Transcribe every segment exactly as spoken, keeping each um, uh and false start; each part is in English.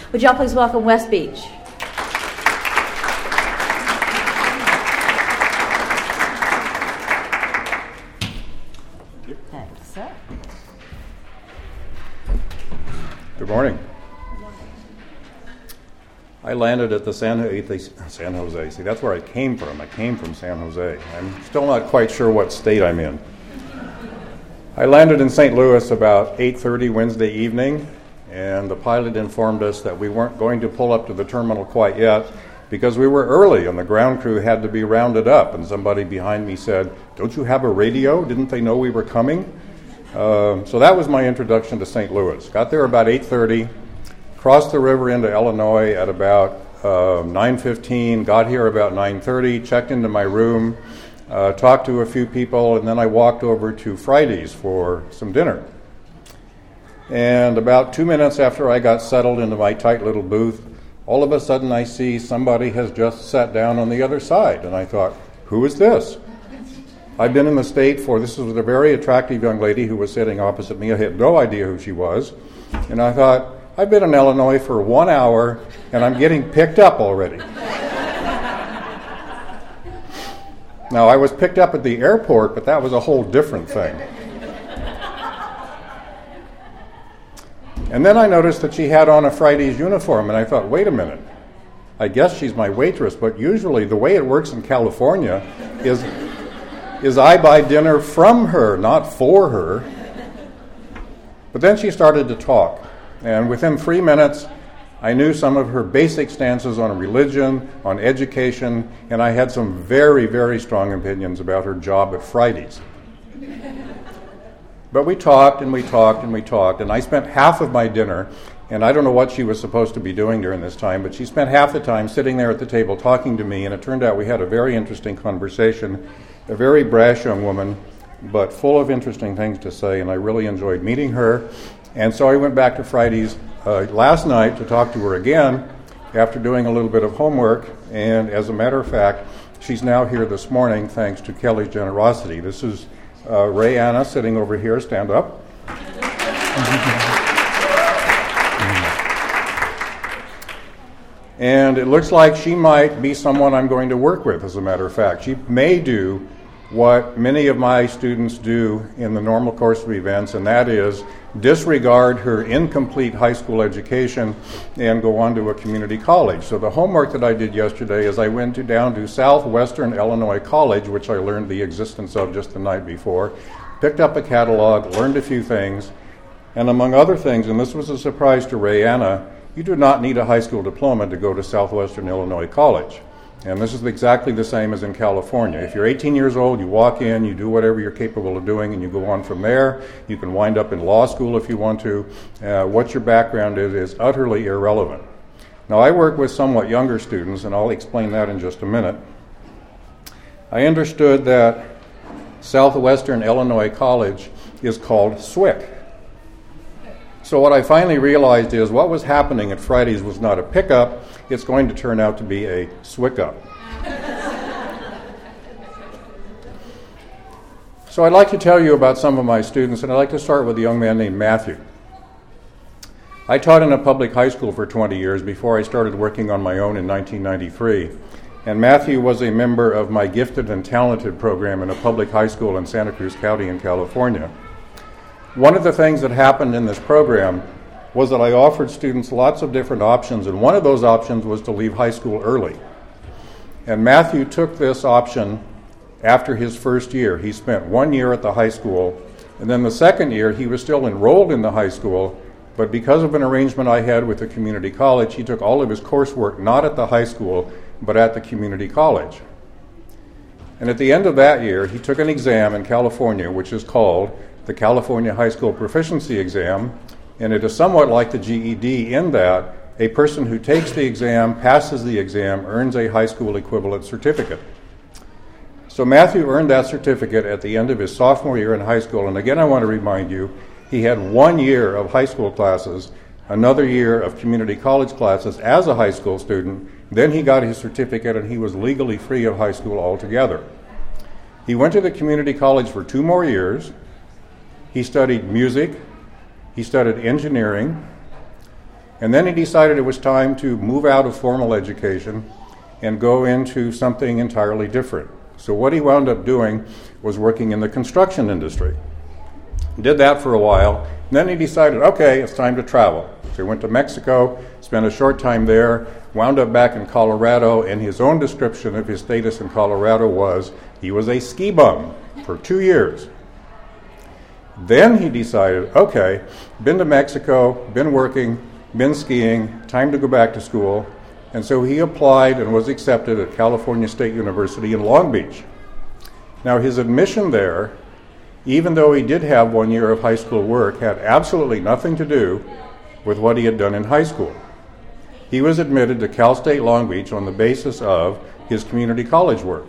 Would y'all please welcome Wes Beach. Thanks, sir. Good morning. I landed at the San Jose, San Jose. See, that's where I came from. I came from San Jose. I'm still not quite sure what state I'm in. I landed in Saint Louis about eight thirty Wednesday evening, and the pilot informed us that we weren't going to pull up to the terminal quite yet because we were early and the ground crew had to be rounded up. And somebody behind me said, "Don't you have a radio? Didn't they know we were coming?" Uh, so that was my introduction to Saint Louis. Got there about eight thirty. Crossed the river into Illinois at about uh, nine fifteen, got here about nine thirty, checked into my room, uh, talked to a few people, and then I walked over to Fridays for some dinner. And about two minutes after I got settled into my tight little booth, all of a sudden I see somebody has just sat down on the other side, and I thought, who is this? I've been in the state for, this was a very attractive young lady who was sitting opposite me. I had no idea who she was, and I thought, I've been in Illinois for one hour, and I'm getting picked up already. Now, I was picked up at the airport, but that was a whole different thing. And then I noticed that she had on a Friday's uniform, and I thought, wait a minute. I guess she's my waitress, but usually the way it works in California is, is I buy dinner from her, not for her. But then she started to talk. And within three minutes, I knew some of her basic stances on religion, on education, and I had some very, very strong opinions about her job at Fridays. But we talked and we talked and we talked, and I spent half of my dinner, and I don't know what she was supposed to be doing during this time, but she spent half the time sitting there at the table talking to me, and it turned out we had a very interesting conversation, a very brash young woman, but full of interesting things to say, and I really enjoyed meeting her. And so I went back to Fridays uh, last night to talk to her again after doing a little bit of homework. And as a matter of fact, she's now here this morning thanks to Kelly's generosity. This is uh, Ray Anna sitting over here. Stand up. And it looks like she might be someone I'm going to work with, as a matter of fact. She may do what many of my students do in the normal course of events, and that is disregard her incomplete high school education and go on to a community college. So the homework that I did yesterday is I went to, down to Southwestern Illinois College, which I learned the existence of just the night before, picked up a catalog, learned a few things, and among other things, and this was a surprise to Ray Anna, you do not need a high school diploma to go to Southwestern Illinois College. And this is exactly the same as in California. If you're eighteen years old, you walk in, you do whatever you're capable of doing, and you go on from there. You can wind up in law school if you want to. Uh, what your background is is utterly irrelevant. Now, I work with somewhat younger students, and I'll explain that in just a minute. I understood that Southwestern Illinois College is called S W I C. So what I finally realized is what was happening at Fridays was not a pickup, it's going to turn out to be a swick-up. So I'd like to tell you about some of my students, and I'd like to start with a young man named Matthew. I taught in a public high school for twenty years before I started working on my own in nineteen ninety-three. And Matthew was a member of my Gifted and Talented program in a public high school in Santa Cruz County in California. One of the things that happened in this program was that I offered students lots of different options, and one of those options was to leave high school early. And Matthew took this option after his first year. He spent one year at the high school, and then the second year he was still enrolled in the high school, but because of an arrangement I had with the community college, he took all of his coursework not at the high school, but at the community college. And at the end of that year, he took an exam in California, which is called the California High School Proficiency Exam, and it is somewhat like the G E D in that a person who takes the exam, passes the exam, earns a high school equivalent certificate. So Matthew earned that certificate at the end of his sophomore year in high school, and again I want to remind you, he had one year of high school classes, another year of community college classes as a high school student, then he got his certificate and he was legally free of high school altogether. He went to the community college for two more years. He studied music, he studied engineering, And then he decided it was time to move out of formal education and go into something entirely different. So what he wound up doing was working in the construction industry. Did that for a while, and then he decided, okay, it's time to travel. So he went to Mexico, spent a short time there, wound up back in Colorado, and his own description of his status in Colorado was he was a ski bum for two years. Then he decided, okay, been to Mexico, been working, been skiing, time to go back to school. And so he applied and was accepted at California State University in Long Beach. Now his admission there, even though he did have one year of high school work, had absolutely nothing to do with what he had done in high school. He was admitted to Cal State Long Beach on the basis of his community college work.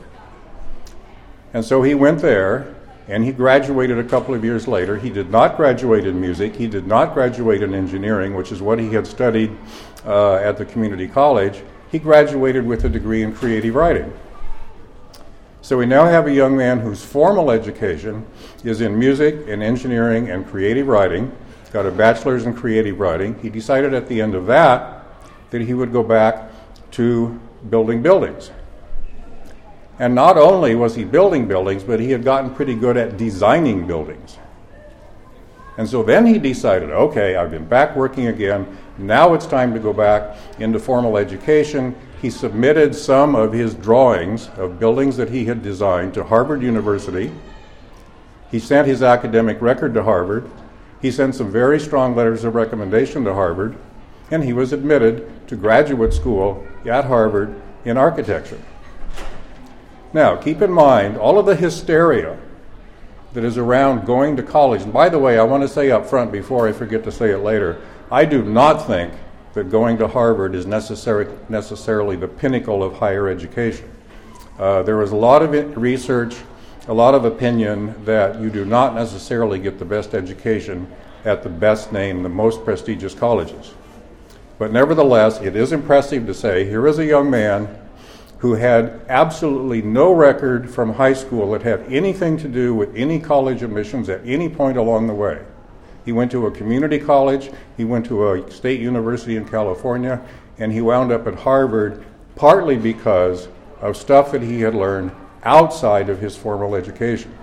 And so he went there, and he graduated a couple of years later. He did not graduate in music. He did not graduate in engineering, which is what he had studied uh, at the community college. He graduated with a degree in creative writing. So we now have a young man whose formal education is in music and engineering and creative writing, got a bachelor's in creative writing. He decided at the end of that that he would go back to building buildings. And not only was he building buildings, but he had gotten pretty good at designing buildings. And so then he decided, okay, I've been back working again. Now it's time to go back into formal education. He submitted some of his drawings of buildings that he had designed to Harvard University. He sent his academic record to Harvard. He sent some very strong letters of recommendation to Harvard. And he was admitted to graduate school at Harvard in architecture. Now, keep in mind all of the hysteria that is around going to college. And by the way, I want to say up front before I forget to say it later, I do not think that going to Harvard is necessary, necessarily the pinnacle of higher education. Uh, there is a lot of it, research, a lot of opinion that you do not necessarily get the best education at the best named, the most prestigious colleges. But nevertheless, it is impressive to say, here is a young man who had absolutely no record from high school that had anything to do with any college admissions at any point along the way. He went to a community college, he went to a state university in California, and he wound up at Harvard partly because of stuff that he had learned outside of his formal education.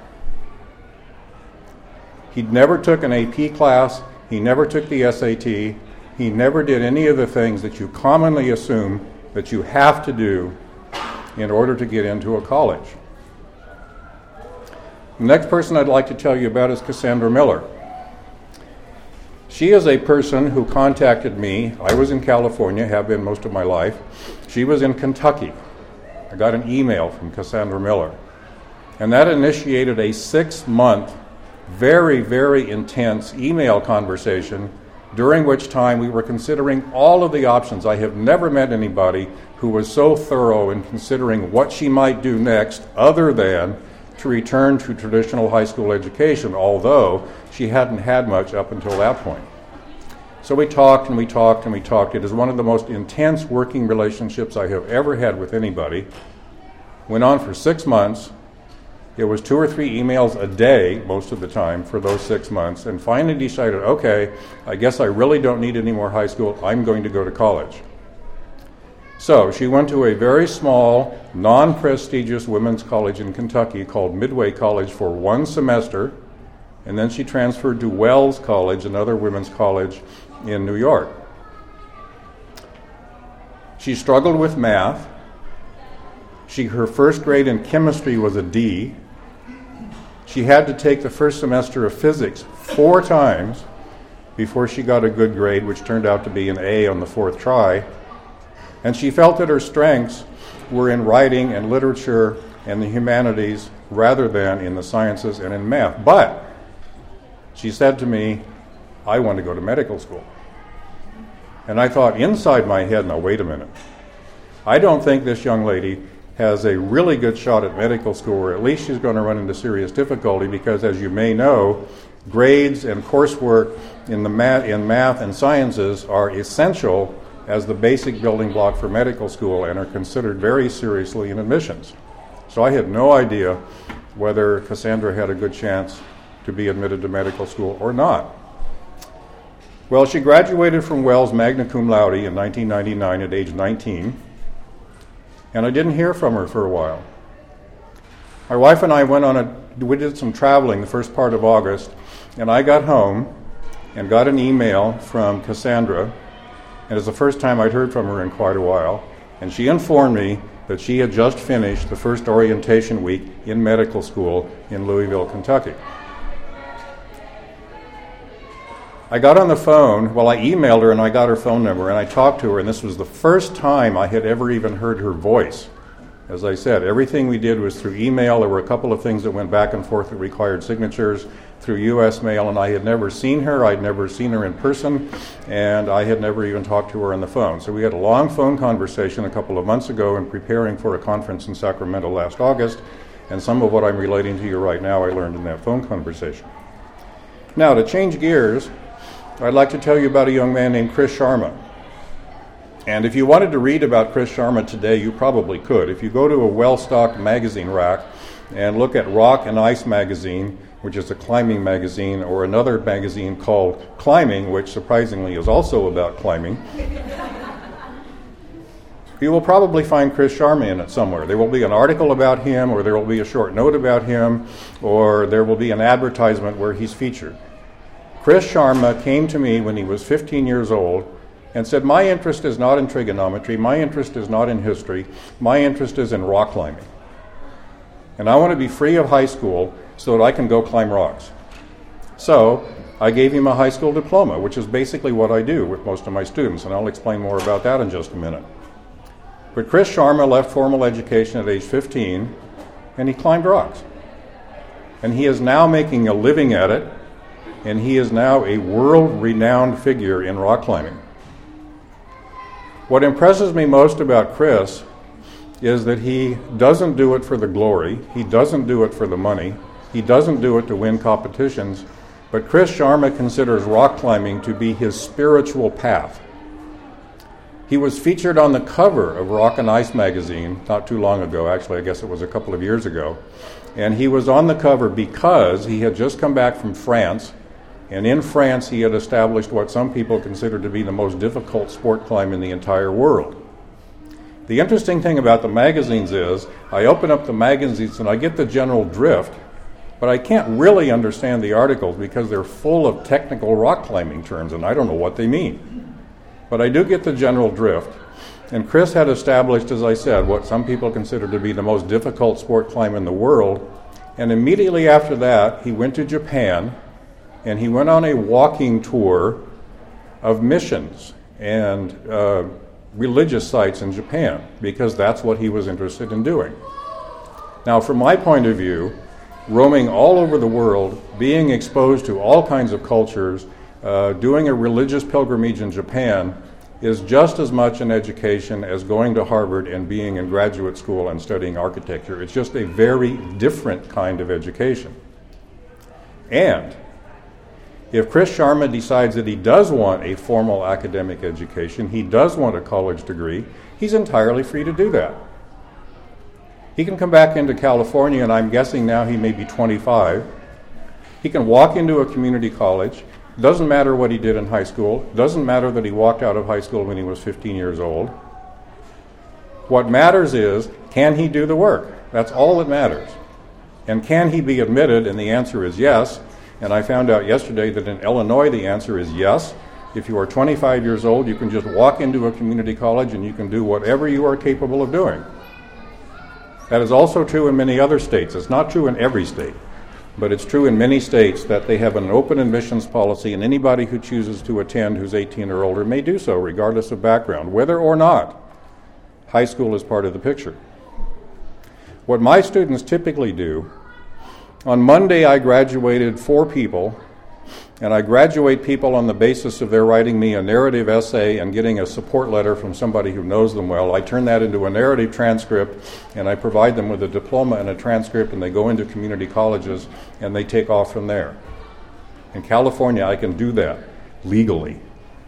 He never took an A P class, he never took the S A T, he never did any of the things that you commonly assume that you have to do in order to get into a college. The next person I'd like to tell you about is Cassandra Miller. She is a person who contacted me. I was in California, have been most of my life. She was in Kentucky. I got an email from Cassandra Miller. And that initiated a six-month, very, very intense email conversation during which time we were considering all of the options. I have never met anybody who was so thorough in considering what she might do next other than to return to traditional high school education, although she hadn't had much up until that point. So we talked and we talked and we talked. It is one of the most intense working relationships I have ever had with anybody. Went on for six months. It was two or three emails a day most of the time for those six months, and finally decided, okay, I guess I really don't need any more high school. I'm going to go to college. So she went to a very small, non-prestigious women's college in Kentucky called Midway College for one semester, and then she transferred to Wells College, another women's college in New York. She struggled with math. She, her first grade in chemistry was a D. She had to take the first semester of physics four times before she got a good grade, which turned out to be an A on the fourth try. And she felt that her strengths were in writing and literature and the humanities rather than in the sciences and in math. But she said to me, I want to go to medical school. And I thought inside my head, now wait a minute. I don't think this young lady has a really good shot at medical school, or at least she's going to run into serious difficulty because, as you may know, grades and coursework in the math, in math and sciences are essential as the basic building block for medical school and are considered very seriously in admissions. So I had no idea whether Cassandra had a good chance to be admitted to medical school or not. Well, she graduated from Wells magna cum laude in nineteen ninety-nine at age nineteen, and I didn't hear from her for a while. My wife and I went on a, we did some traveling the first part of August, and I got home and got an email from Cassandra, and it's the first time I'd heard from her in quite a while, and she informed me that she had just finished the first orientation week in medical school in Louisville, Kentucky. I got on the phone, well, I emailed her and I got her phone number and I talked to her, and this was the first time I had ever even heard her voice. As I said, everything we did was through email. There were a couple of things that went back and forth that required signatures through U S mail, and I had never seen her. I'd never seen her in person, and I had never even talked to her on the phone. So we had a long phone conversation a couple of months ago in preparing for a conference in Sacramento last August, and some of what I'm relating to you right now I learned in that phone conversation. Now, to change gears, I'd like to tell you about a young man named Chris Sharma. And if you wanted to read about Chris Sharma today, you probably could. If you go to a well-stocked magazine rack and look at Rock and Ice magazine, which is a climbing magazine, or another magazine called Climbing, which surprisingly is also about climbing, you will probably find Chris Sharma in it somewhere. There will be an article about him, or there will be a short note about him, or there will be an advertisement where he's featured. Chris Sharma came to me when he was fifteen years old and said, my interest is not in trigonometry, my interest is not in history, my interest is in rock climbing. And I want to be free of high school so that I can go climb rocks. So I gave him a high school diploma, which is basically what I do with most of my students, and I'll explain more about that in just a minute. But Chris Sharma left formal education at age fifteen, and he climbed rocks. And he is now making a living at it, and he is now a world-renowned figure in rock climbing. What impresses me most about Chris is that he doesn't do it for the glory, he doesn't do it for the money, he doesn't do it to win competitions, but Chris Sharma considers rock climbing to be his spiritual path. He was featured on the cover of Rock and Ice magazine not too long ago, actually I guess it was a couple of years ago, and he was on the cover because he had just come back from France, and in France he had established what some people consider to be the most difficult sport climb in the entire world. The interesting thing about the magazines is, I open up the magazines and I get the general drift, but I can't really understand the articles because they're full of technical rock climbing terms and I don't know what they mean. But I do get the general drift. And Chris had established, as I said, what some people consider to be the most difficult sport climb in the world. And immediately after that, he went to Japan and he went on a walking tour of missions and uh, religious sites in Japan, because that's what he was interested in doing. Now, from my point of view, roaming all over the world, being exposed to all kinds of cultures, uh, doing a religious pilgrimage in Japan is just as much an education as going to Harvard and being in graduate school and studying architecture. It's just a very different kind of education. And if Chris Sharma decides that he does want a formal academic education, he does want a college degree, he's entirely free to do that. He can come back into California, and I'm guessing now he may be twenty-five. He can walk into a community college. Doesn't matter what he did in high school. Doesn't matter that he walked out of high school when he was fifteen years old. What matters is, can he do the work? That's all that matters. And can he be admitted? And the answer is yes. And I found out yesterday that in Illinois the answer is yes. If you are twenty-five years old, you can just walk into a community college and you can do whatever you are capable of doing. That is also true in many other states. It's not true in every state, but it's true in many states that they have an open admissions policy, and anybody who chooses to attend who's eighteen or older may do so, regardless of background, whether or not high school is part of the picture. What my students typically do, on Monday I graduated four people, and I graduate people on the basis of their writing me a narrative essay and getting a support letter from somebody who knows them well. I turn that into a narrative transcript, and I provide them with a diploma and a transcript, and they go into community colleges, and they take off from there. In California, I can do that legally.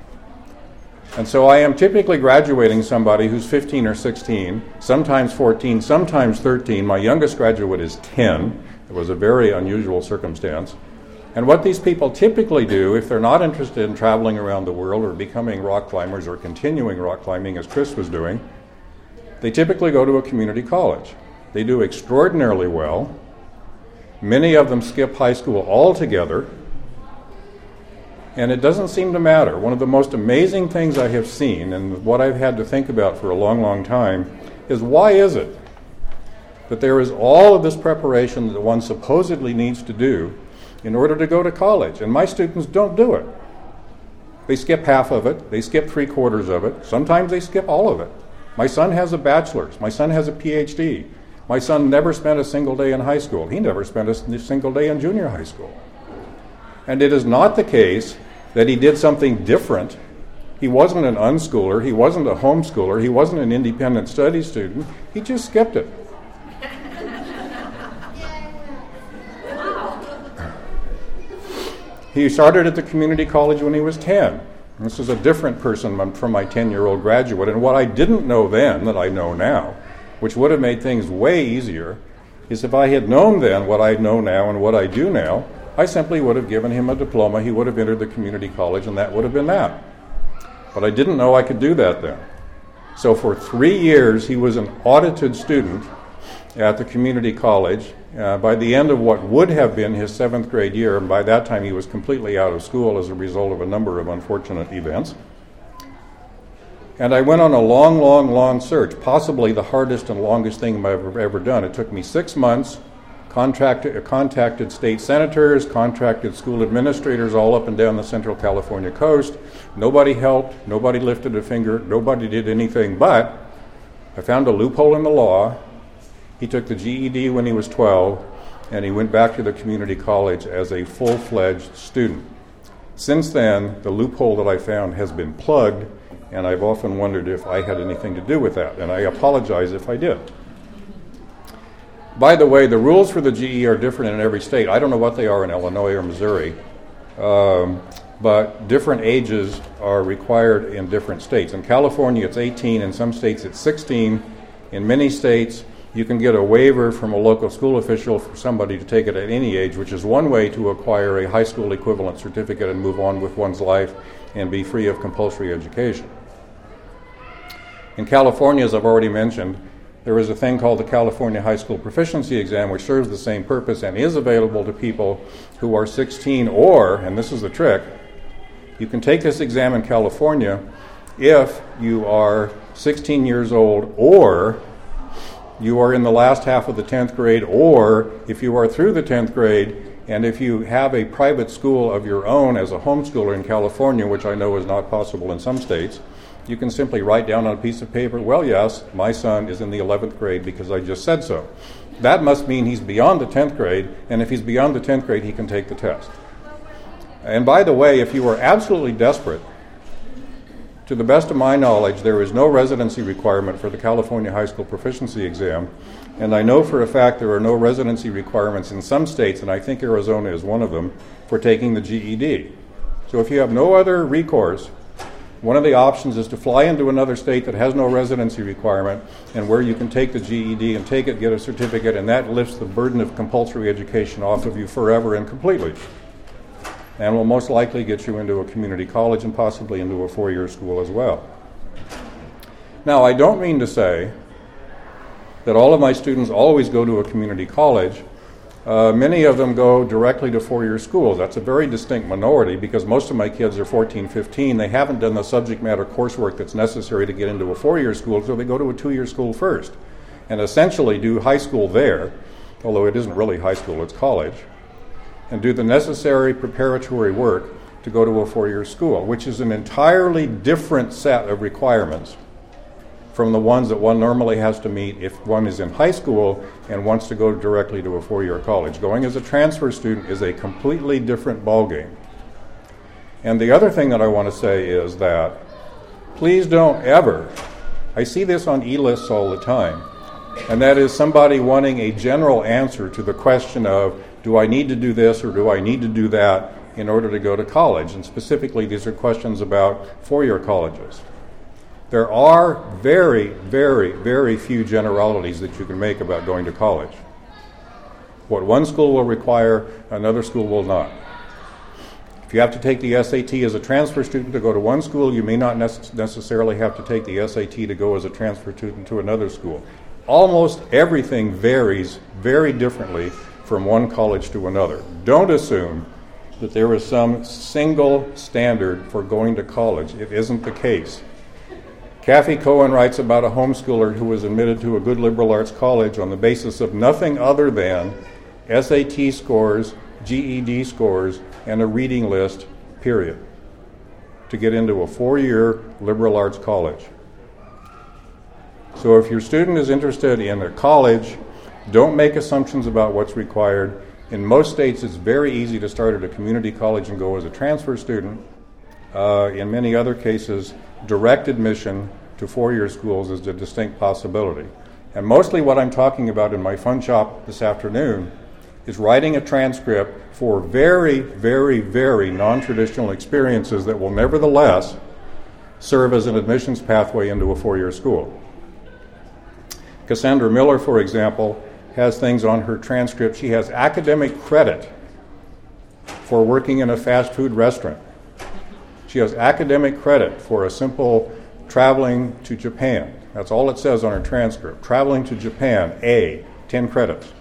And so I am typically graduating somebody who's fifteen or sixteen, sometimes fourteen, sometimes thirteen. My youngest graduate is ten. It was a very unusual circumstance. And what these people typically do, if they're not interested in traveling around the world or becoming rock climbers or continuing rock climbing as Chris was doing, they typically go to a community college. They do extraordinarily well. Many of them skip high school altogether. And it doesn't seem to matter. One of the most amazing things I have seen, and what I've had to think about for a long, long time, is why is it that there is all of this preparation that one supposedly needs to do in order to go to college, and my students don't do it. They skip half of it, they skip three quarters of it, sometimes they skip all of it. My son has a bachelor's, my son has a P H D. My son never spent a single day in high school. He never spent a single day in junior high school. And it is not the case that he did something different. He wasn't an unschooler, he wasn't a homeschooler, he wasn't an independent study student, he just skipped it. He started at the community college when he was ten. This is a different person from my ten-year-old graduate. And what I didn't know then that I know now, which would have made things way easier, is if I had known then what I know now and what I do now, I simply would have given him a diploma, he would have entered the community college, and that would have been that. But I didn't know I could do that then. So for three years, he was an audited student at the community college. Uh, by the end of what would have been his seventh grade year, and by that time he was completely out of school as a result of a number of unfortunate events. And I went on a long, long, long search, possibly the hardest and longest thing I've ever, ever done. It took me six months, contracted, contacted state senators, contracted school administrators all up and down the Central California coast. Nobody helped, nobody lifted a finger, nobody did anything, but I found a loophole in the law. He took the G E D when he was twelve, and he went back to the community college as a full-fledged student. Since then, the loophole that I found has been plugged, and I've often wondered if I had anything to do with that, and I apologize if I did. By the way, the rules for the G E are different in every state. I don't know what they are in Illinois or Missouri, um, but different ages are required in different states. In California, it's eighteen. In some states, it's sixteen. In many states, you can get a waiver from a local school official for somebody to take it at any age, which is one way to acquire a high school equivalent certificate and move on with one's life and be free of compulsory education. In California, as I've already mentioned, there is a thing called the California High School Proficiency Exam, which serves the same purpose and is available to people who are sixteen or, and this is the trick, you can take this exam in California if you are sixteen years old or you are in the last half of the tenth grade, or if you are through the tenth grade, and if you have a private school of your own as a homeschooler in California, which I know is not possible in some states, you can simply write down on a piece of paper, well, yes, my son is in the eleventh grade because I just said so. That must mean he's beyond the tenth grade, and if he's beyond the tenth grade, he can take the test. And by the way, if you are absolutely desperate, to the best of my knowledge, there is no residency requirement for the California High School Proficiency Exam, and I know for a fact there are no residency requirements in some states, and I think Arizona is one of them, for taking the G E D. So if you have no other recourse, one of the options is to fly into another state that has no residency requirement and where you can take the G E D and take it, get a certificate, and that lifts the burden of compulsory education off of you forever and completely, and will most likely get you into a community college and possibly into a four-year school as well. Now, I don't mean to say that all of my students always go to a community college. Uh, many of them go directly to four-year schools. That's a very distinct minority because most of my kids are fourteen, fifteen. They haven't done the subject matter coursework that's necessary to get into a four-year school, so they go to a two-year school first and essentially do high school there, although it isn't really high school, it's college, and do the necessary preparatory work to go to a four-year school, which is an entirely different set of requirements from the ones that one normally has to meet if one is in high school and wants to go directly to a four-year college. Going as a transfer student is a completely different ballgame. And the other thing that I want to say is that please don't ever, I see this on e-lists all the time, and that is somebody wanting a general answer to the question of, do I need to do this or do I need to do that in order to go to college? And specifically, these are questions about four-year colleges. There are very, very, very few generalities that you can make about going to college. What one school will require, another school will not. If you have to take the S A T as a transfer student to go to one school, you may not nece- necessarily have to take the S A T to go as a transfer student to another school. Almost everything varies very differently from one college to another. Don't assume that there is some single standard for going to college. It isn't the case. Kathy Cohen writes about a homeschooler who was admitted to a good liberal arts college on the basis of nothing other than S A T scores, G E D scores, and a reading list, period, to get into a four-year liberal arts college. So if your student is interested in a college, don't make assumptions about what's required. In most states, it's very easy to start at a community college and go as a transfer student. Uh, in many other cases, direct admission to four-year schools is a distinct possibility. And mostly what I'm talking about in my fun shop this afternoon is writing a transcript for very, very, very non-traditional experiences that will nevertheless serve as an admissions pathway into a four-year school. Cassandra Miller, for example, has things on her transcript. She has academic credit for working in a fast food restaurant. She has academic credit for a simple traveling to Japan. That's all it says on her transcript. Traveling to Japan, A, ten credits.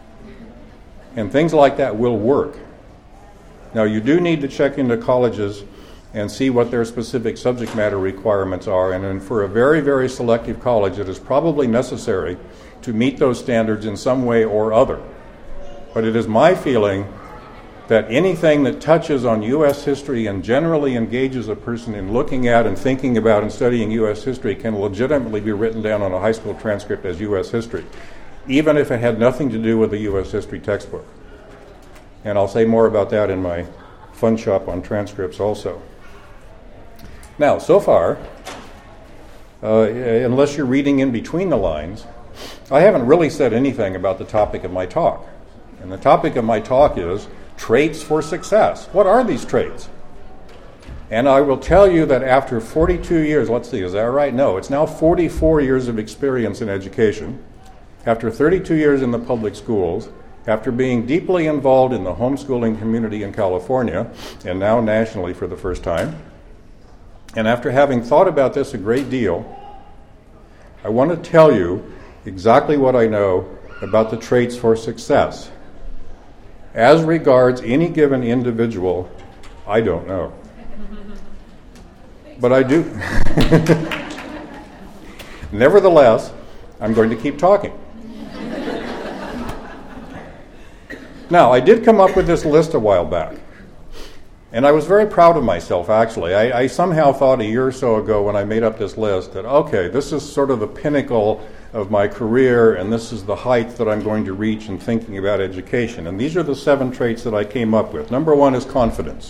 And things like that will work. Now, you do need to check into colleges and see what their specific subject matter requirements are. And then for a very, very selective college, it is probably necessary to meet those standards in some way or other. But it is my feeling that anything that touches on U S history and generally engages a person in looking at and thinking about and studying U S history can legitimately be written down on a high school transcript as U S history, even if it had nothing to do with the U S history textbook. And I'll say more about that in my fun shop on transcripts also. Now, so far, uh, unless you're reading in between the lines, I haven't really said anything about the topic of my talk. And the topic of my talk is traits for success. What are these traits? And I will tell you that after forty-two years, let's see, is that right? No, it's now forty-four years of experience in education. After thirty-two years in the public schools, after being deeply involved in the homeschooling community in California, and now nationally for the first time, and after having thought about this a great deal, I want to tell you exactly what I know about the traits for success. As regards any given individual, I don't know. But I do. Nevertheless, I'm going to keep talking. Now, I did come up with this list a while back. And I was very proud of myself, actually. I, I somehow thought a year or so ago when I made up this list that, okay, this is sort of the pinnacle of my career, and this is the height that I'm going to reach in thinking about education. And these are the seven traits that I came up with. Number one is confidence.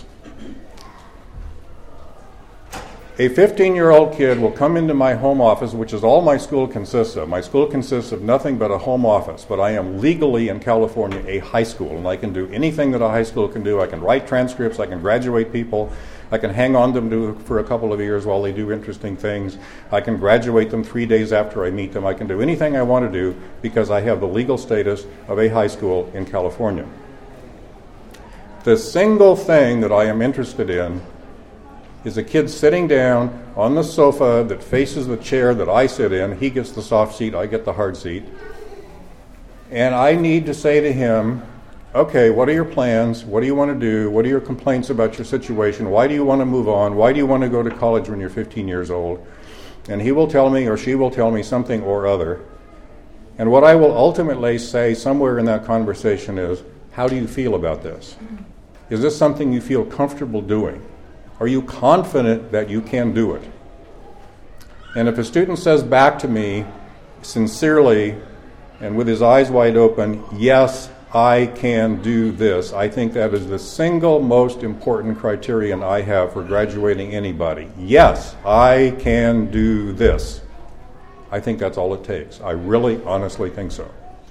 A fifteen-year-old kid will come into my home office, which is all my school consists of. My school consists of nothing but a home office, but I am legally in California a high school, and I can do anything that a high school can do. I can write transcripts, I can graduate people, I can hang on to them to, for a couple of years while they do interesting things. I can graduate them three days after I meet them. I can do anything I want to do because I have the legal status of a high school in California. The single thing that I am interested in is a kid sitting down on the sofa that faces the chair that I sit in. He gets the soft seat, I get the hard seat. And I need to say to him, okay, what are your plans? What do you want to do? What are your complaints about your situation? Why do you want to move on? Why do you want to go to college when you're fifteen years old? And he will tell me, or she will tell me something or other. And what I will ultimately say somewhere in that conversation is, how do you feel about this? Is this something you feel comfortable doing? Are you confident that you can do it? And if a student says back to me sincerely and with his eyes wide open, yes, I can do this, I think that is the single most important criterion I have for graduating anybody. Yes, I can do this. I think that's all it takes. I really, honestly think so.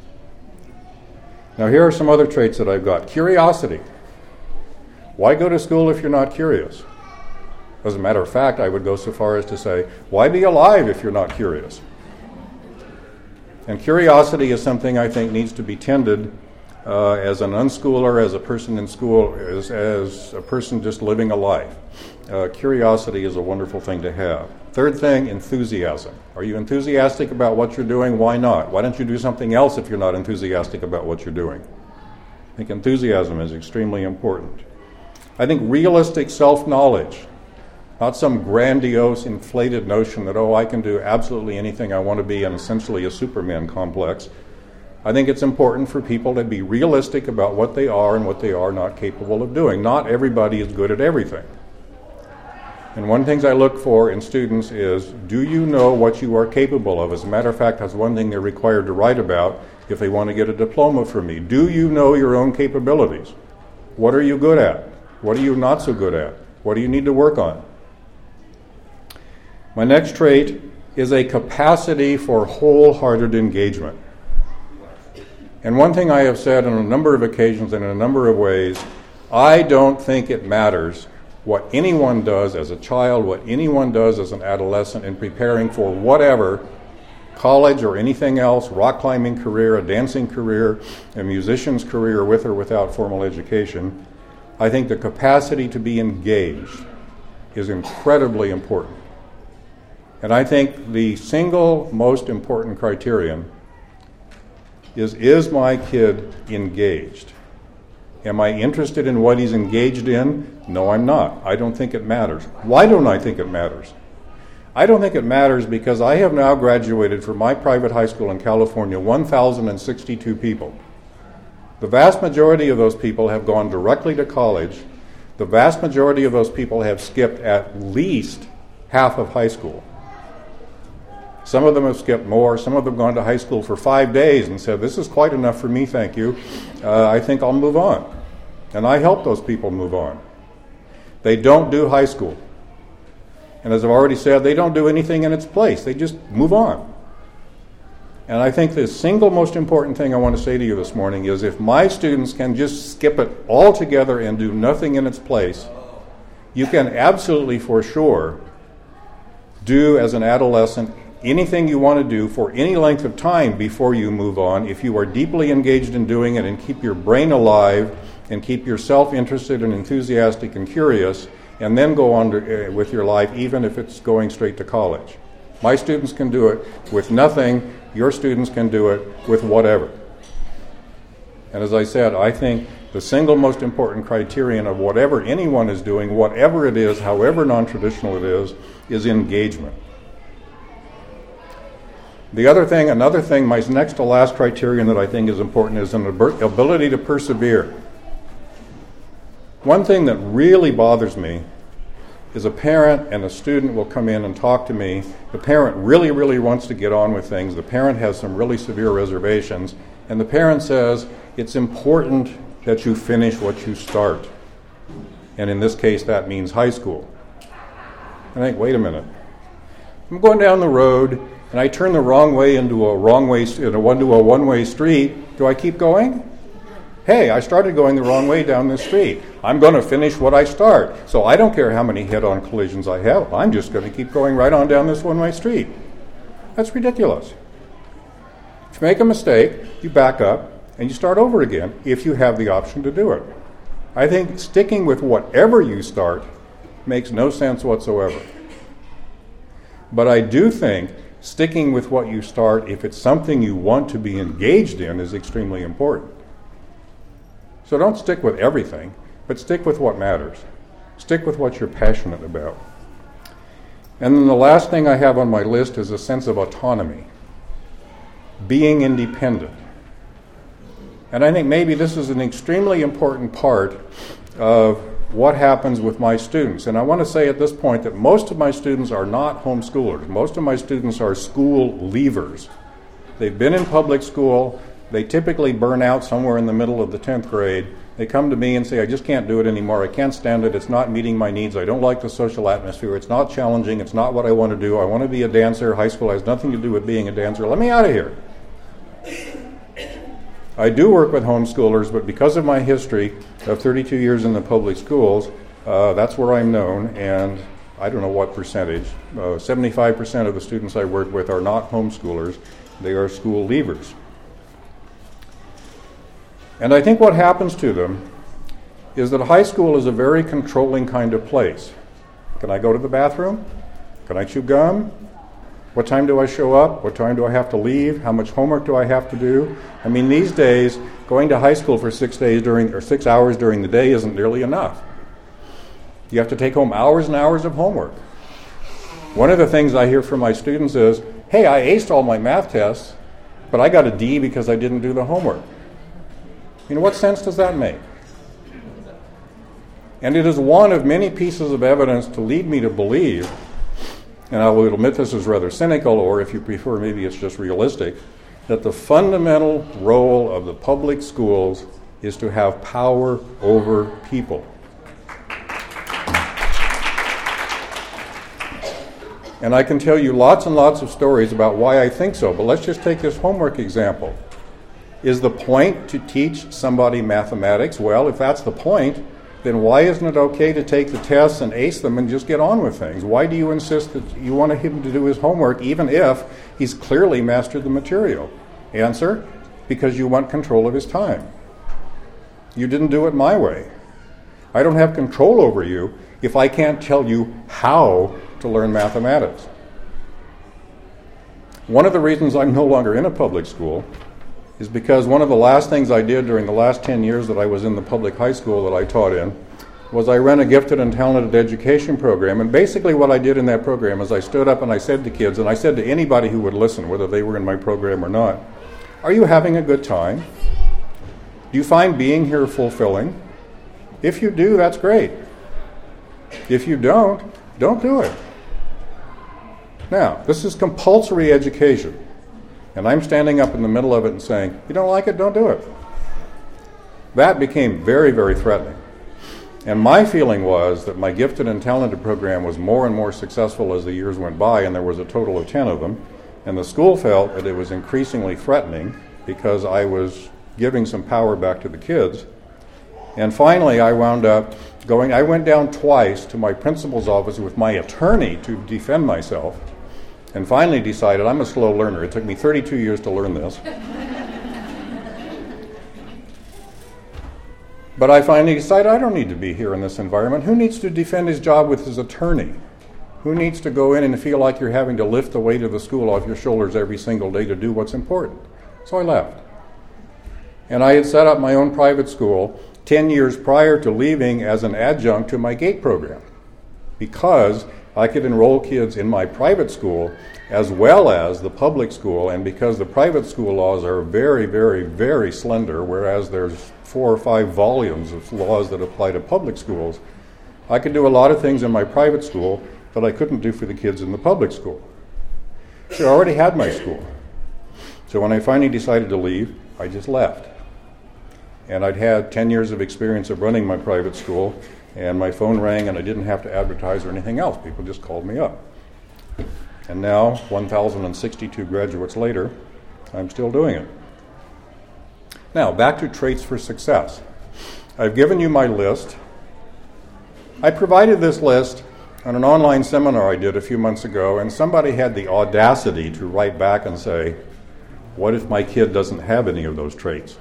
Now, here are some other traits that I've got. Curiosity. Why go to school if you're not curious? As a matter of fact, I would go so far as to say, why be alive if you're not curious? And curiosity is something I think needs to be tended uh, as an unschooler, as a person in school, as, as a person just living a life. Uh, curiosity is a wonderful thing to have. Third thing, enthusiasm. Are you enthusiastic about what you're doing? Why not? Why don't you do something else if you're not enthusiastic about what you're doing? I think enthusiasm is extremely important. I think realistic self-knowledge, not some grandiose, inflated notion that, oh, I can do absolutely anything I want to be and essentially a Superman complex. I think it's important for people to be realistic about what they are and what they are not capable of doing. Not everybody is good at everything. And one of the things I look for in students is, do you know what you are capable of? As a matter of fact, that's one thing they're required to write about if they want to get a diploma from me. Do you know your own capabilities? What are you good at? What are you not so good at? What do you need to work on? My next trait is a capacity for wholehearted engagement. And one thing I have said on a number of occasions and in a number of ways, I don't think it matters what anyone does as a child, what anyone does as an adolescent in preparing for whatever, college or anything else, rock climbing career, a dancing career, a musician's career with or without formal education. I think the capacity to be engaged is incredibly important. And I think the single most important criterion is, is my kid engaged? Am I interested in what he's engaged in? No, I'm not. I don't think it matters. Why don't I think it matters? I don't think it matters because I have now graduated from my private high school in California one thousand sixty-two people. The vast majority of those people have gone directly to college. The vast majority of those people have skipped at least half of high school. Some of them have skipped more. Some of them have gone to high school for five days and said, this is quite enough for me, thank you. Uh, I think I'll move on. And I help those people move on. They don't do high school. And as I've already said, they don't do anything in its place. They just move on. And I think the single most important thing I want to say to you this morning is if my students can just skip it altogether and do nothing in its place, you can absolutely for sure do as an adolescent anything you want to do for any length of time before you move on if you are deeply engaged in doing it and keep your brain alive and keep yourself interested and enthusiastic and curious, and then go on to, uh, with your life even if it's going straight to college. My students can do it with nothing. Your students can do it with whatever. And as I said, I think the single most important criterion of whatever anyone is doing, whatever it is, however non-traditional it is, is engagement. The other thing, another thing, my next to last criterion that I think is important is an ability to persevere. One thing that really bothers me is a parent and a student will come in and talk to me. The parent really, really wants to get on with things. The parent has some really severe reservations. And the parent says, it's important that you finish what you start. And in this case, that means high school. And I think, wait a minute. I'm going down the road and I turn the wrong way into a wrong way, into a one-way street. Do I keep going? Hey, I started going the wrong way down this street. I'm going to finish what I start. So I don't care how many head-on collisions I have. I'm just going to keep going right on down this one-way street. That's ridiculous. If you make a mistake, you back up and you start over again if you have the option to do it. I think sticking with whatever you start makes no sense whatsoever. But I do think sticking with what you start, if it's something you want to be engaged in, is extremely important. So don't stick with everything, but stick with what matters. Stick with what you're passionate about. And then the last thing I have on my list is a sense of autonomy, being independent. And I think maybe this is an extremely important part of what happens with my students. And I want to say at this point that most of my students are not homeschoolers. Most of my students are school leavers. They've been in public school. They typically burn out somewhere in the middle of the tenth grade. They come to me and say, I just can't do it anymore. I can't stand it. It's not meeting my needs. I don't like the social atmosphere. It's not challenging. It's not what I want to do. I want to be a dancer. High school has nothing to do with being a dancer. Let me out of here. I do work with homeschoolers, but because of my history of thirty-two years in the public schools, uh, that's where I'm known, and I don't know what percentage. Uh, seventy-five percent of the students I work with are not homeschoolers. They are school leavers. And I think what happens to them is that high school is a very controlling kind of place. Can I go to the bathroom? Can I chew gum? What time do I show up? What time do I have to leave? How much homework do I have to do? I mean, these days, going to high school for six days during or six hours during the day isn't nearly enough. You have to take home hours and hours of homework. One of the things I hear from my students is, hey, I aced all my math tests, but I got a D because I didn't do the homework. You know, what sense does that make? And it is one of many pieces of evidence to lead me to believe, and I will admit this is rather cynical, or if you prefer, maybe it's just realistic, that the fundamental role of the public schools is to have power over people. And I can tell you lots and lots of stories about why I think so, but let's just take this homework example. Is the point to teach somebody mathematics? Well, if that's the point, then why isn't it okay to take the tests and ace them and just get on with things? Why do you insist that you want him to do his homework even if he's clearly mastered the material? Answer, because you want control of his time. You didn't do it my way. I don't have control over you if I can't tell you how to learn mathematics. One of the reasons I'm no longer in a public school is because one of the last things I did during the last ten years that I was in the public high school that I taught in was I ran a gifted and talented education program. And basically what I did in that program is I stood up and I said to kids, and I said to anybody who would listen, whether they were in my program or not, are you having a good time? Do you find being here fulfilling? If you do, that's great. If you don't, don't do it. Now, this is compulsory education. And I'm standing up in the middle of it and saying, you don't like it, don't do it. That became very, very threatening. And my feeling was that my gifted and talented program was more and more successful as the years went by, and there was a total of ten of them. And the school felt that it was increasingly threatening because I was giving some power back to the kids. And finally, I wound up going, I went down twice to my principal's office with my attorney to defend myself. And finally decided, I'm a slow learner. It took me thirty-two years to learn this. But I finally decided I don't need to be here in this environment. Who needs to defend his job with his attorney? Who needs to go in and feel like you're having to lift the weight of the school off your shoulders every single day to do what's important? So I left. And I had set up my own private school ten years prior to leaving as an adjunct to my GATE program, because I could enroll kids in my private school as well as the public school, and because the private school laws are very, very, very slender, whereas there's four or five volumes of laws that apply to public schools, I could do a lot of things in my private school that I couldn't do for the kids in the public school. So I already had my school. So when I finally decided to leave, I just left. And I'd had ten years of experience of running my private school, and my phone rang and I didn't have to advertise or anything else. People just called me up. And now, one thousand sixty-two graduates later, I'm still doing it. Now, back to traits for success. I've given you my list. I provided this list on an online seminar I did a few months ago, and somebody had the audacity to write back and say, what if my kid doesn't have any of those traits?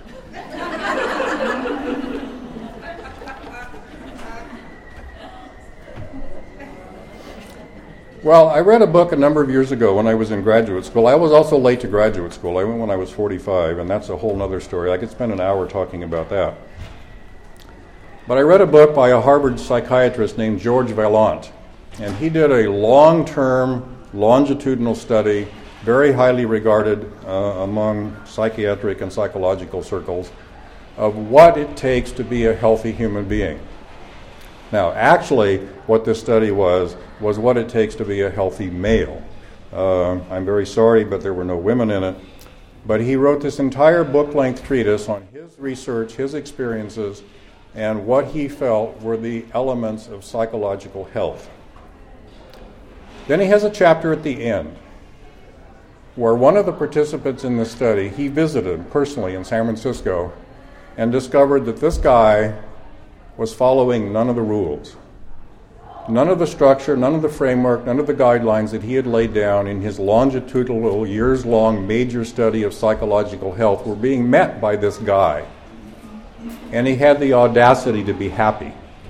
Well, I read a book a number of years ago when I was in graduate school. I was also late to graduate school. I went when I was forty-five, and that's a whole other story. I could spend an hour talking about that. But I read a book by a Harvard psychiatrist named George Vaillant, and he did a long-term, longitudinal study, very highly regarded uh, among psychiatric and psychological circles, of what it takes to be a healthy human being. Now, actually, what this study was, was what it takes to be a healthy male. Uh, I'm very sorry, but there were no women in it. But he wrote this entire book-length treatise on his research, his experiences, and what he felt were the elements of psychological health. Then he has a chapter at the end where one of the participants in the study, he visited personally in San Francisco and discovered that this guy was following none of the rules. None of the structure, none of the framework, none of the guidelines that he had laid down in his longitudinal, years-long major study of psychological health were being met by this guy. and he had the audacity to be happy.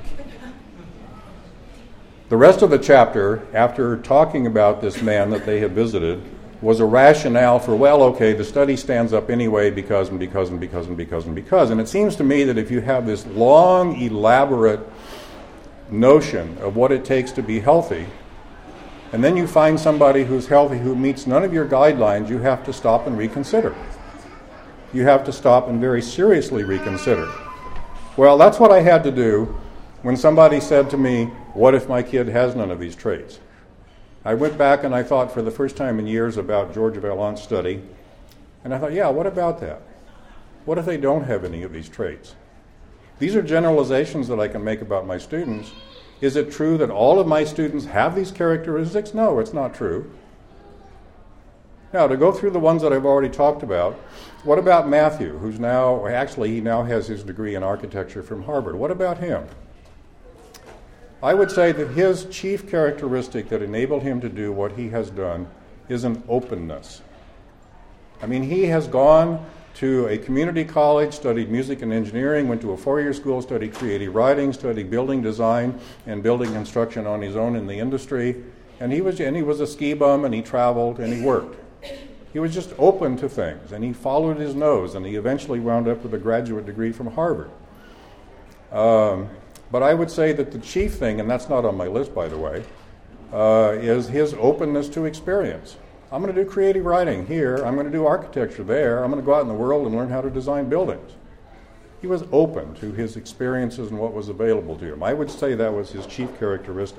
The rest of the chapter, after talking about this man that they had visited, was a rationale for, well, okay, the study stands up anyway because and because and because and because and because. And it seems to me that if you have this long, elaborate notion of what it takes to be healthy, and then you find somebody who's healthy who meets none of your guidelines, you have to stop and reconsider. You have to stop and very seriously reconsider. Well, that's what I had to do when somebody said to me, what if my kid has none of these traits? I went back and I thought for the first time in years about George Vallant's study, and I thought, yeah, what about that? What if they don't have any of these traits? These are generalizations that I can make about my students. Is it true that all of my students have these characteristics? No, it's not true. Now, to go through the ones that I've already talked about, what about Matthew, who's now, actually he now has his degree in architecture from Harvard. What about him? I would say that his chief characteristic that enabled him to do what he has done is an openness. I mean, he has gone to a community college, studied music and engineering, went to a four-year school, studied creative writing, studied building design and building construction on his own in the industry, and he was and he was a ski bum, and he traveled and he worked. He was just open to things, and he followed his nose, and he eventually wound up with a graduate degree from Harvard. Um, But I would say that the chief thing, and that's not on my list, by the way, uh, is his openness to experience. I'm going to do creative writing here. I'm going to do architecture there. I'm going to go out in the world and learn how to design buildings. He was open to his experiences and what was available to him. I would say that was his chief characteristic.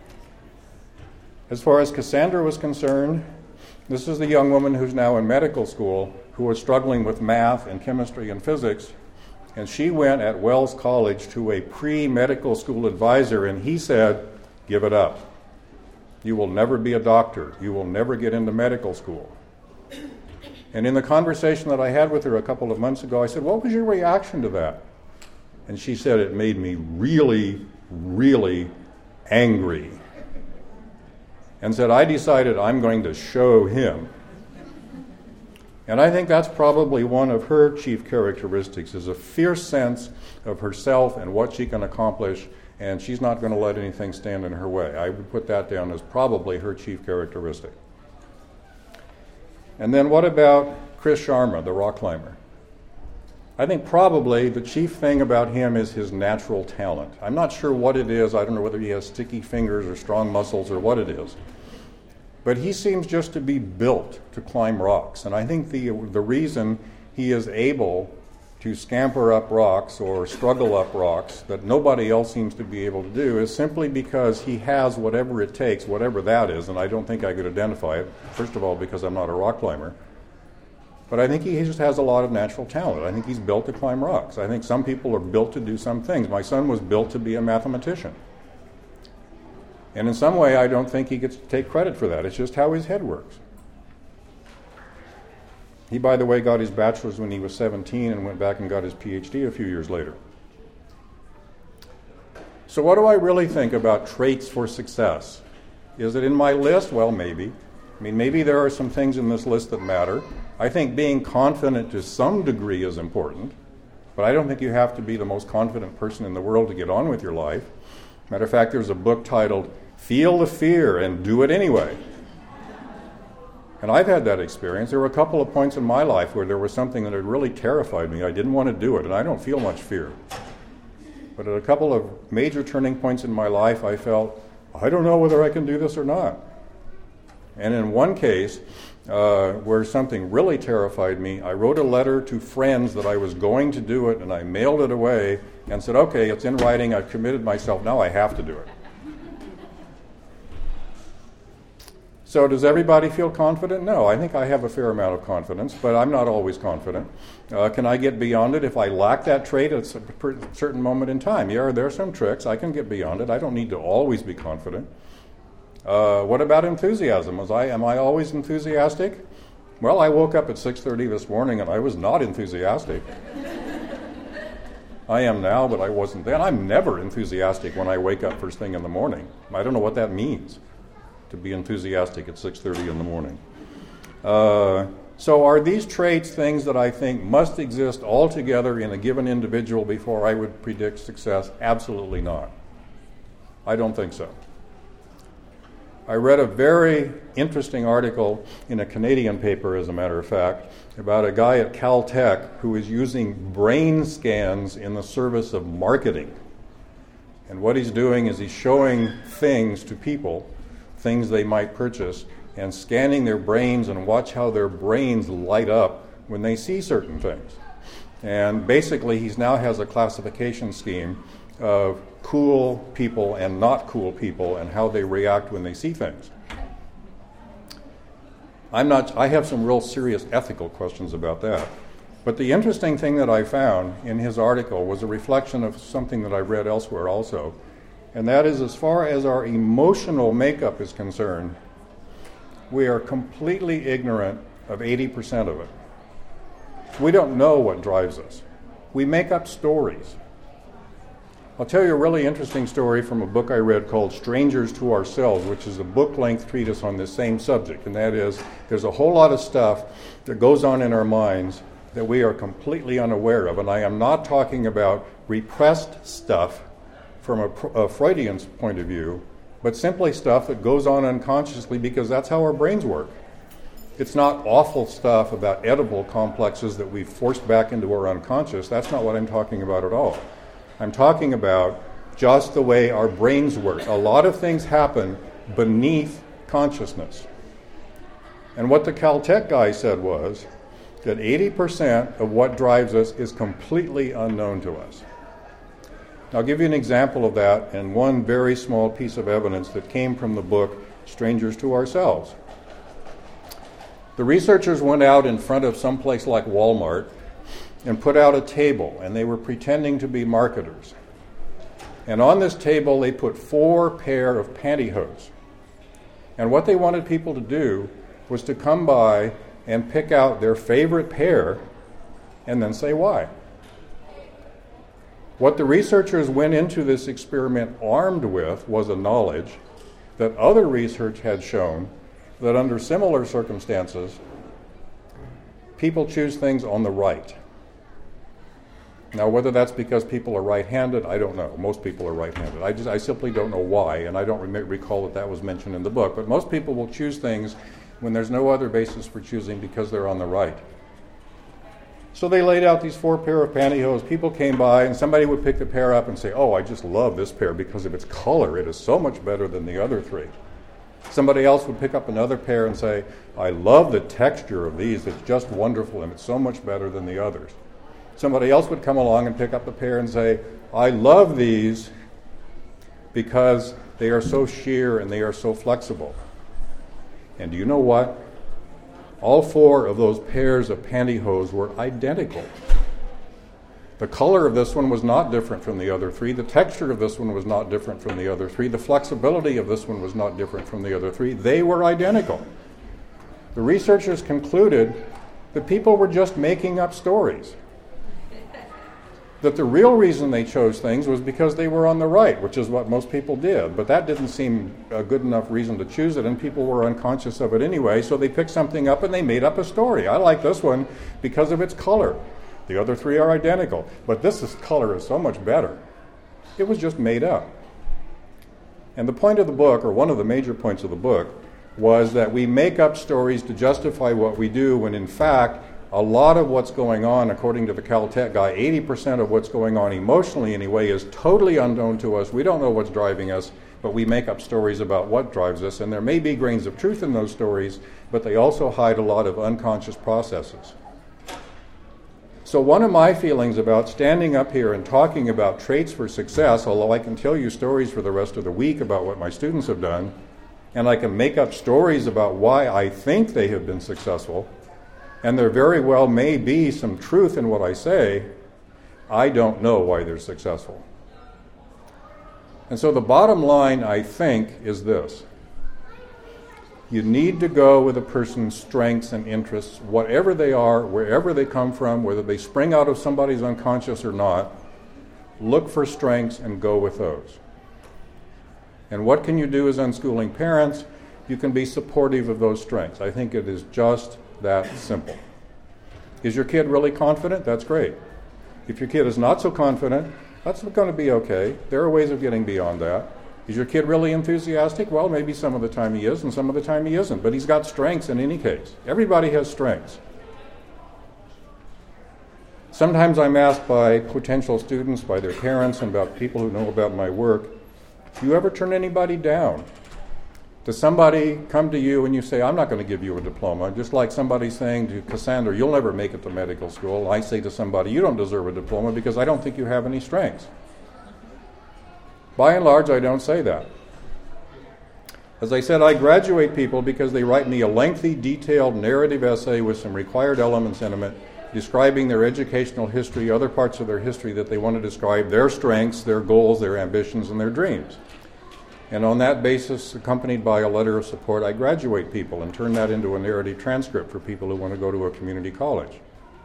As far as Cassandra was concerned, this is the young woman who's now in medical school who was struggling with math and chemistry and physics. And she went at Wells College to a pre-medical school advisor, and he said, give it up. You will never be a doctor. You will never get into medical school. And in the conversation that I had with her a couple of months ago, I said, what was your reaction to that? And she said, it made me really, really angry. And said, I decided I'm going to show him. And I think that's probably one of her chief characteristics, is a fierce sense of herself and what she can accomplish, and she's not going to let anything stand in her way. I would put that down as probably her chief characteristic. And then what about Chris Sharma, the rock climber? I think probably the chief thing about him is his natural talent. I'm not sure what it is. I don't know whether he has sticky fingers or strong muscles or what it is. But he seems just to be built to climb rocks. And I think the the reason he is able to scamper up rocks or struggle up rocks that nobody else seems to be able to do is simply because he has whatever it takes, whatever that is, and I don't think I could identify it, first of all, because I'm not a rock climber. But I think he just has a lot of natural talent. I think he's built to climb rocks. I think some people are built to do some things. My son was built to be a mathematician. And in some way, I don't think he gets to take credit for that. It's just how his head works. He, by the way, got his bachelor's when he was seventeen and went back and got his P H D a few years later. So what do I really think about traits for success? Is it in my list? Well, maybe. I mean, maybe there are some things in this list that matter. I think being confident to some degree is important, but I don't think you have to be the most confident person in the world to get on with your life. Matter of fact, there's a book titled Feel the Fear and Do It Anyway. And I've had that experience. There were a couple of points in my life where there was something that had really terrified me. I didn't want to do it, and I don't feel much fear. But at a couple of major turning points in my life, I felt, I don't know whether I can do this or not. And in one case, uh, where something really terrified me, I wrote a letter to friends that I was going to do it, and I mailed it away and said, okay, it's in writing, I've committed myself, now I have to do it. So does everybody feel confident? No, I think I have a fair amount of confidence, but I'm not always confident. Uh, can I get beyond it if I lack that trait at a certain moment in time? Yeah, there are some tricks. I can get beyond it. I don't need to always be confident. Uh, what about enthusiasm? Was I, am I always enthusiastic? Well, I woke up at six thirty this morning and I was not enthusiastic. I am now, but I wasn't then. I'm never enthusiastic when I wake up first thing in the morning. I don't know what that means, to be enthusiastic at six thirty in the morning. Uh, So are these traits things that I think must exist altogether in a given individual before I would predict success? Absolutely not. I don't think so. I read a very interesting article in a Canadian paper, as a matter of fact, about a guy at Caltech who is using brain scans in the service of marketing. And what he's doing is he's showing things to people, things they might purchase, and scanning their brains and watch how their brains light up when they see certain things. And basically, he now has a classification scheme of cool people and not cool people and how they react when they see things. I'm not, I have some real serious ethical questions about that. But the interesting thing that I found in his article was a reflection of something that I read elsewhere also, and that is, as far as our emotional makeup is concerned, we are completely ignorant of eighty percent of it. We don't know what drives us. We make up stories. I'll tell you a really interesting story from a book I read called Strangers to Ourselves, which is a book-length treatise on this same subject, and that is, there's a whole lot of stuff that goes on in our minds that we are completely unaware of, and I am not talking about repressed stuff from a, a Freudian point of view, but simply stuff that goes on unconsciously because that's how our brains work. It's not awful stuff about edible complexes that we've forced back into our unconscious. That's not what I'm talking about at all. I'm talking about just the way our brains work. A lot of things happen beneath consciousness. And what the Caltech guy said was that eighty percent of what drives us is completely unknown to us. I'll give you an example of that and one very small piece of evidence that came from the book Strangers to Ourselves. The researchers went out in front of some place like Walmart and put out a table, and they were pretending to be marketers. And on this table, they put four pair of pantyhose. And what they wanted people to do was to come by and pick out their favorite pair and then say why. What the researchers went into this experiment armed with was a knowledge that other research had shown that under similar circumstances, people choose things on the right. Now, whether that's because people are right-handed, I don't know. Most people are right-handed. I just, I simply don't know why, and I don't re- recall that that was mentioned in the book. But most people will choose things when there's no other basis for choosing because they're on the right. So they laid out these four pair of pantyhose. People came by, and somebody would pick the pair up and say, oh, I just love this pair because of its color. It is so much better than the other three. Somebody else would pick up another pair and say, I love the texture of these. It's just wonderful, and it's so much better than the others. Somebody else would come along and pick up a pair and say, I love these because they are so sheer and they are so flexible. And do you know what? All four of those pairs of pantyhose were identical. The color of this one was not different from the other three. The texture of this one was not different from the other three. The flexibility of this one was not different from the other three. They were identical. The researchers concluded that people were just making up stories. That the real reason they chose things was because they were on the right, which is what most people did. But that didn't seem a good enough reason to choose it, and people were unconscious of it anyway, so they picked something up and they made up a story. I like this one because of its color. The other three are identical, but this is, color is so much better. It was just made up. And the point of the book, or one of the major points of the book, was that we make up stories to justify what we do when in fact a lot of what's going on, according to the Caltech guy, eighty percent of what's going on emotionally anyway is totally unknown to us. We don't know what's driving us, but we make up stories about what drives us, and there may be grains of truth in those stories, but they also hide a lot of unconscious processes. So one of my feelings about standing up here and talking about traits for success, although I can tell you stories for the rest of the week about what my students have done, and I can make up stories about why I think they have been successful, and there very well may be some truth in what I say, I don't know why they're successful. And so the bottom line, I think, is this. You need to go with a person's strengths and interests, whatever they are, wherever they come from, whether they spring out of somebody's unconscious or not. Look for strengths and go with those. And what can you do as unschooling parents? You can be supportive of those strengths. I think it is just that simple. Is your kid really confident? That's great. If your kid is not so confident, that's going to be okay. There are ways of getting beyond that. Is your kid really enthusiastic? Well, maybe some of the time he is and some of the time he isn't, but he's got strengths in any case. Everybody has strengths. Sometimes I'm asked by potential students, by their parents, and about people who know about my work, do you ever turn anybody down? Does somebody come to you and you say, I'm not going to give you a diploma, just like somebody saying to Cassandra, you'll never make it to medical school. I say to somebody, you don't deserve a diploma because I don't think you have any strengths. By and large, I don't say that. As I said, I graduate people because they write me a lengthy, detailed narrative essay with some required elements in it, describing their educational history, other parts of their history that they want to describe, their strengths, their goals, their ambitions, and their dreams. And on that basis, accompanied by a letter of support, I graduate people and turn that into a narrative transcript for people who want to go to a community college.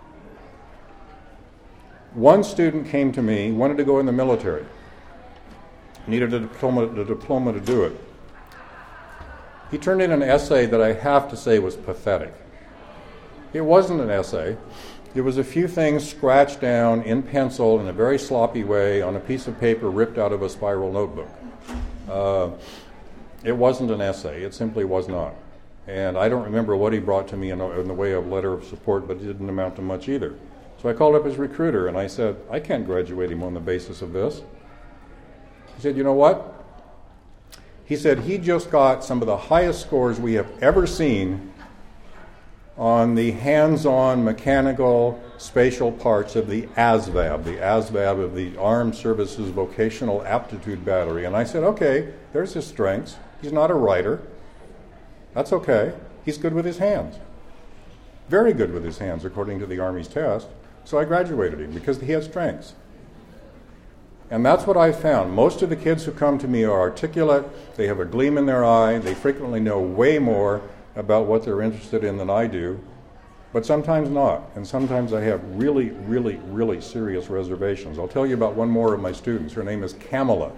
One student came to me, wanted to go in the military, needed a diploma, a diploma to do it. He turned in an essay that I have to say was pathetic. It wasn't an essay. It was a few things scratched down in pencil in a very sloppy way on a piece of paper ripped out of a spiral notebook. Uh, it wasn't an essay. It simply was not. And I don't remember what he brought to me in, a, in the way of letter of support, but it didn't amount to much either. So I called up his recruiter and I said, I can't graduate him on the basis of this. He said, you know what? He said he just got some of the highest scores we have ever seen on the hands-on mechanical spatial parts of the A S V A B, the A S V A B of the Armed Services Vocational Aptitude Battery. And I said, okay, there's his strengths. He's not a writer. That's okay. He's good with his hands. Very good with his hands, according to the Army's test. So I graduated him because he had strengths. And that's what I found. Most of the kids who come to me are articulate. They have a gleam in their eye. They frequently know way more about what they're interested in than I do, but sometimes not. And sometimes I have really, really, really serious reservations. I'll tell you about one more of my students. Her name is Kamala.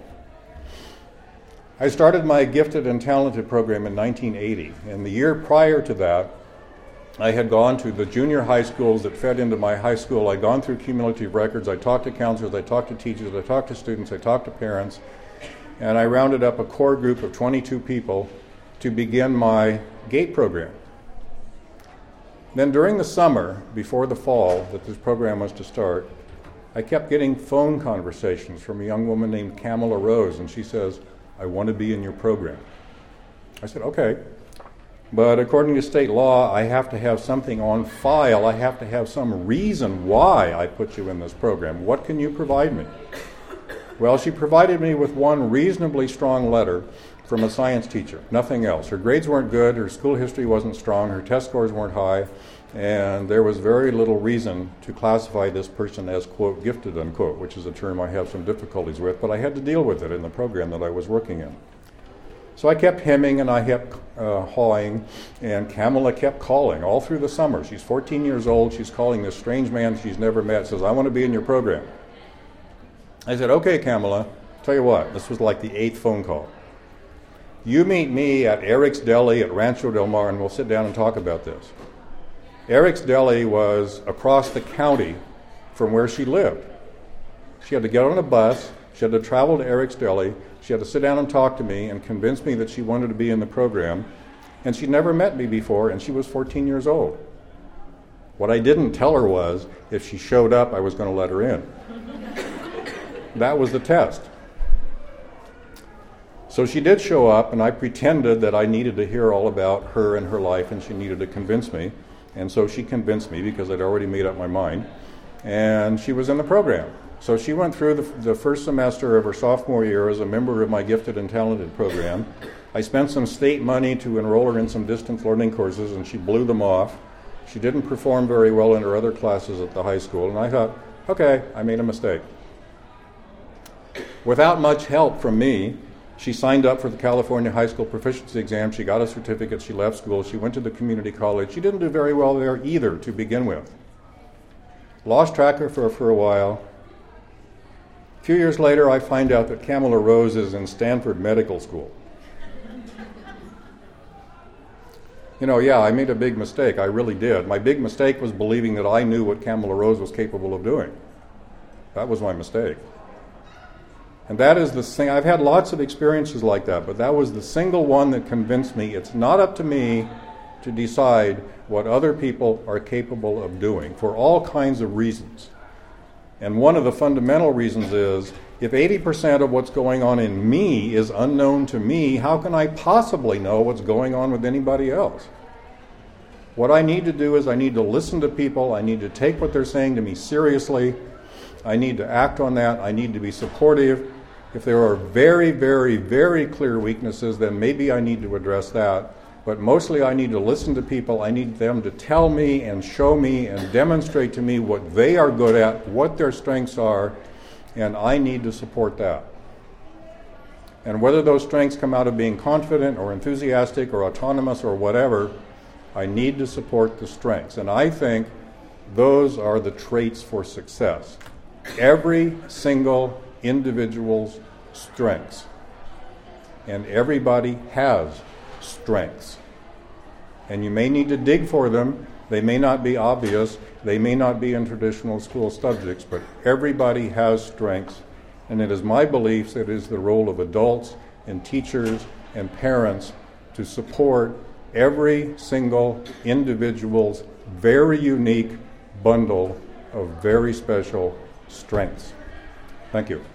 I started my Gifted and Talented program in nineteen eighty, and the year prior to that, I had gone to the junior high schools that fed into my high school. I'd gone through cumulative records. I talked to counselors, I talked to teachers, I talked to students, I talked to parents, and I rounded up a core group of twenty-two people to begin my GATE program. Then during the summer, before the fall that this program was to start, I kept getting phone conversations from a young woman named Kamala Rose, and she says, I want to be in your program. I said, okay. But according to state law, I have to have something on file. I have to have some reason why I put you in this program. What can you provide me? Well, she provided me with one reasonably strong letter from a science teacher, nothing else. Her grades weren't good, her school history wasn't strong, her test scores weren't high, and there was very little reason to classify this person as, quote, gifted, unquote, which is a term I have some difficulties with, but I had to deal with it in the program that I was working in. So I kept hemming and I kept uh, hawing, and Kamala kept calling all through the summer. She's fourteen years old, she's calling this strange man she's never met, says, I want to be in your program. I said, okay, Kamala, tell you what, this was like the eighth phone call. You meet me at Eric's Deli at Rancho Del Mar, and we'll sit down and talk about this. Eric's Deli was across the county from where she lived. She had to get on a bus, she had to travel to Eric's Deli, she had to sit down and talk to me and convince me that she wanted to be in the program, and she'd never met me before, and she was fourteen years old. What I didn't tell her was, if she showed up, I was going to let her in. That was the test. So she did show up, and I pretended that I needed to hear all about her and her life, and she needed to convince me. And so she convinced me because I'd already made up my mind. And she was in the program. So she went through the, the first semester of her sophomore year as a member of my Gifted and Talented program. I spent some state money to enroll her in some distance learning courses, and she blew them off. She didn't perform very well in her other classes at the high school, and I thought, okay, I made a mistake. Without much help from me, she signed up for the California High School Proficiency Exam. She got a certificate. She left school. She went to the community college. She didn't do very well there either to begin with. Lost track of her for a while. A few years later, I find out that Kamala Rose is in Stanford Medical School. You know, yeah, I made a big mistake. I really did. My big mistake was believing that I knew what Kamala Rose was capable of doing. That was my mistake. And that is the thing. I've had lots of experiences like that, but that was the single one that convinced me it's not up to me to decide what other people are capable of doing for all kinds of reasons. And one of the fundamental reasons is, if eighty percent of what's going on in me is unknown to me, how can I possibly know what's going on with anybody else? What I need to do is I need to listen to people. I need to take what they're saying to me seriously. I need to act on that. I need to be supportive. If there are very, very, very clear weaknesses, then maybe I need to address that. But mostly I need to listen to people. I need them to tell me and show me and demonstrate to me what they are good at, what their strengths are, and I need to support that. And whether those strengths come out of being confident or enthusiastic or autonomous or whatever, I need to support the strengths. And I think those are the traits for success. Every single individual's strengths. And everybody has strengths. And you may need to dig for them. They may not be obvious. They may not be in traditional school subjects, but everybody has strengths. And it is my belief that it is the role of adults and teachers and parents to support every single individual's very unique bundle of very special strengths. Thank you.